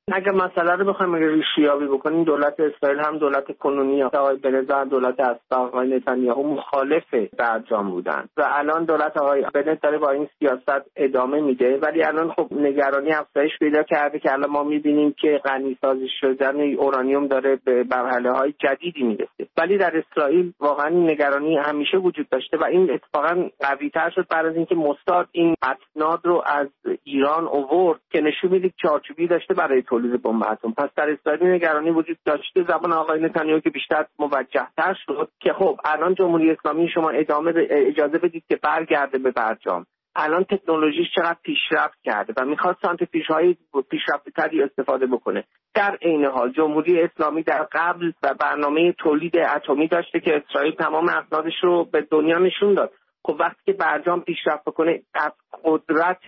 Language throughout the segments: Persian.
اگر مسئله رو بخوایم ریشه‌یابی بکنیم، دولت اسرائیل هم دولت کنونی آقای بنت و دولت اسبق آقای نتانیاهو مخالف برجام بودن و الان دولت آقای بنت داره با این سیاست ادامه میده، ولی الان خب نگرانی افزایش پیدا کرده که الان ما میبینیم که غنی‌سازی شدن اورانیوم داره به مرحله‌های جدیدی میرسه. ولی در اسرائیل واقعا نگرانی همیشه وجود داشته و این اتفاقا قوی‌تر شد بعد از اینکه موساد این اسناد رو از ایران آورد که نشون میده چارچوبی داشته برای تولید بمب اتم. پس در اسرائیل نگرانی وجود داشته. زبان آقای نتانیاهو که بیشتر موجه‌تر شد که خب الان جمهوری اسلامی شما اجازه بدید که برگرده به برجام. الان تکنولوژیش چقدر پیشرفت کرده و میخواد سانتریفیوژهای پیشرفته‌تری استفاده بکنه. در عین حال جمهوری اسلامی در قبل و برنامه تولید اتمی داشته که اسرائیل تمام اسنادش رو به دنیا نشون داد. خب وقتی که برجام پیشرفت بکنه، از قدرت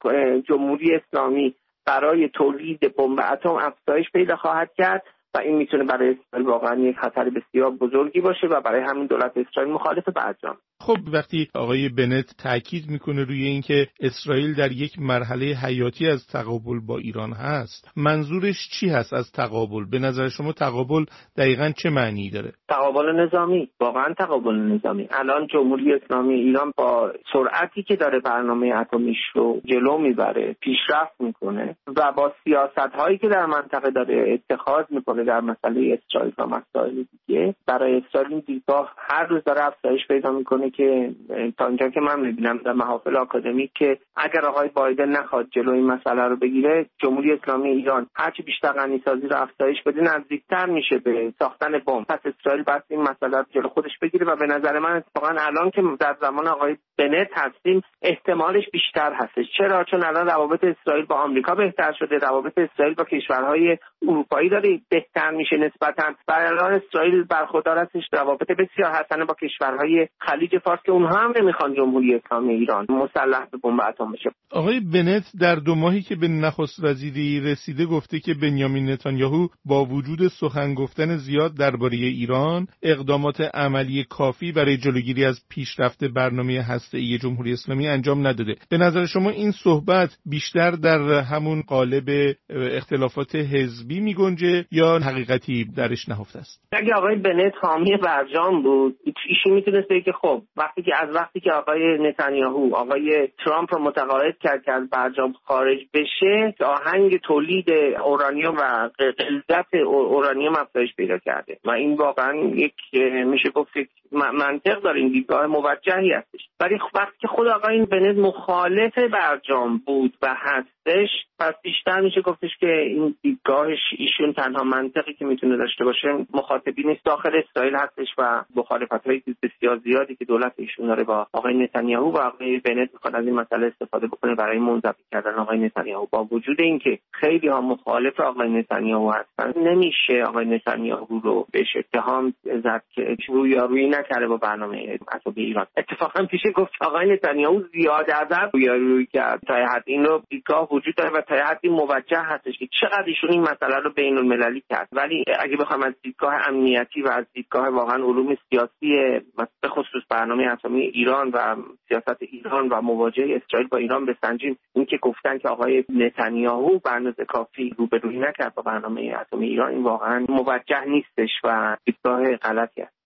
جمهوری اسلامی برای تولید بمب اتم افزایش پیدا خواهد کرد و این میتونه برای اسرائیل واقعا یک خطر بسیار بزرگی باشه و برای همین دولت اسرائیل مخالف برجام. خب وقتی آقای بنت تاکید میکنه روی اینکه اسرائیل در یک مرحله حیاتی از تقابل با ایران هست، منظورش چی هست از تقابل؟ به نظر شما تقابل دقیقاً چه معنی داره؟ تقابل نظامی، واقعا تقابل نظامی. الان جمهوری اسلامی ایران با سرعتی که داره برنامه اتمیش رو جلو میبره، پیشرفت میکنه و با سیاست‌هایی که در منطقه داره اتخاذ میکنه در مسئله اسرائیل و مسائل دیگه، برای اسرائیل این دیدگاه هر روز داره افزایش پیدا میکنه که تا اینجا که من میبینم در محافل آکادمیک که اگر آقای بایدن نخواد جلوی این مسئله رو بگیره، جمهوری اسلامی ایران هرچی بیشتر غنی‌سازی رو افزایش بده نزدیکتر میشه به ساختن بمب. پس اسرائیل باید این مسئله رو جلو خودش بگیره و به نظر من اتفاقا الان که در زمان آقای بنت هستیم احتمالش بیشتر هستش. چرا؟ چون الان روابط اسرائیل با آمریکا بهتر شده، روابط اسرائیل با کشورهای اروپایی داره بهتر میشه نسبتاً و الان اسرائیل برخوردار هستش روابط بسیار حسنه با کشورهای خلیج فارس که اونها هم نمیخوان جمهوری اسلامی ایران مسلح به بمب اتم بشه. آقای بنت در 2 ماهی که به نخست وزیری رسیده گفته که بنیامین نتانیاهو با وجود سخن گفتن زیاد درباره ایران، اقدامات عملی کافی برای جلوگیری از پیشرفت برنامه هسته‌ای جمهوری اسلامی انجام نداده. به نظر شما این صحبت بیشتر در همون قالب اختلافات حزبی میگنجه یا حقیقتی درش نهفته است؟ اگه آقای بنت حامی برجام بود، ایشون میتونست بگه که خب وقتی که آقای نتانیاهو آقای ترامپ رو متقاعد کرد که از برجام خارج بشه، آهنگ تولید اورانیوم و غلظت اورانیوم افزایش پیدا کرده و این واقعا یک میشه گفت منطق داره، این دیدگاه موجهی هستش. ولی وقتی که خود آقای بنت مخالف برجام بود و هستش، پس بیشتر میشه گفتش که این دیدگاهش ایشون تنها منطقی که میتونه داشته باشه مخاطبین داخل اسرائیل هستش و مخالفت‌های بسیار زیادی که دولت ایشون داره با آقای نتانیاهو و آقای بنت میخواد از این مسئله استفاده بکنه برای منزوی کردن آقای نتانیاهو. با وجود اینکه خیلی ها مخالف آقای نتانیاهو هستن، نمیشه آقای نتانیاهو رو بهش اتهام زد که رویارویی نکرده با برنامه اتمی ایران. اتفاقا میشه گفت آقای نتانیاهو زیاده از حد رویارویی کرد. تا حد این رو دیدگاه وجود داره و تا حدی موجه هستش که چقدر ایشون این مسئله رو بین المللی کرد. ولی اگه بخوام از دیدگاه امنیتی و از دیدگاه واقعا علوم سیاسی به خصوص برنامه اتمی ایران و سیاست ایران و مواجهه اسرائیل با ایران بسنجیم، این که گفتن که آقای نتانیاهو به اندازه کافی روبرویی نکرد با برنامه اتمی ایران، این واقعا موجه نیستش و دیدگاه غلطی است.